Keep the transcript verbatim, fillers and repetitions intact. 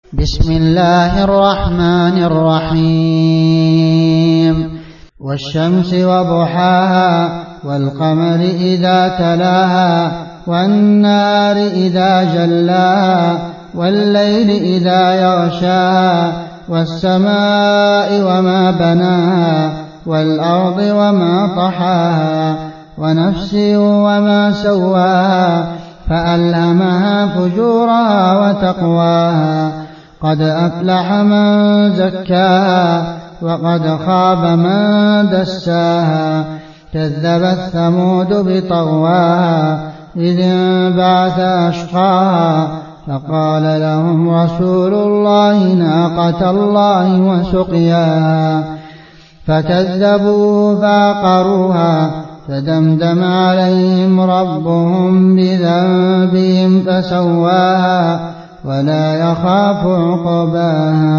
بسم الله الرحمن الرحيم والشمس وضحاها والقمر إذا تلاها والنار إذا جلاها والليل إذا يغشاها والسماء وما بناها والأرض وما طحاها ونفس وما سواها فألهمها فجورها وتقواها قد أفلح من زكاها وقد خاب من دساها كذبت ثمود بطغواها إذ انبعث أشقاها فقال لهم رسول الله ناقة الله وسقياها فكذبوه فعقروها فدمدم عليهم ربهم بذنبهم فسواها ولا يخاف عقباها.